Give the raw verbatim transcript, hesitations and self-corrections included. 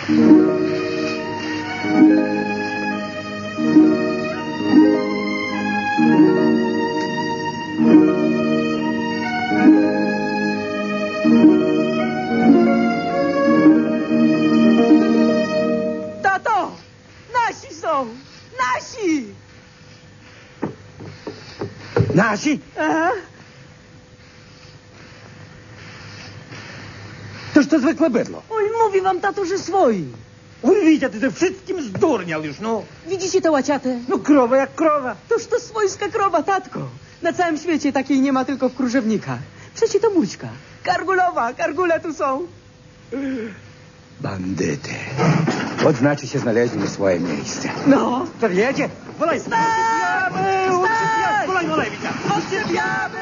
Tato! Nasi są! Nasi! Nasi? Aha. Toż to zwykłe bydło. Oj, mówi wam tato, że swoi. Oj, widzicie, ty ze wszystkim zdurniał już, no. Widzicie tę łaciatę? No krowa jak krowa. Toż to swojska krowa, tatko. Na całym świecie takiej nie ma, tylko w Krużewnikach. Przecie to Mućka. Kargulowa, kargule tu są. Bandyty. Odznaczy się znaleźli na swoje miejsce. No. To wiecie? Wolaj! Stać! Stać! Wolaj, wolaj, widzia! Odczepiamy!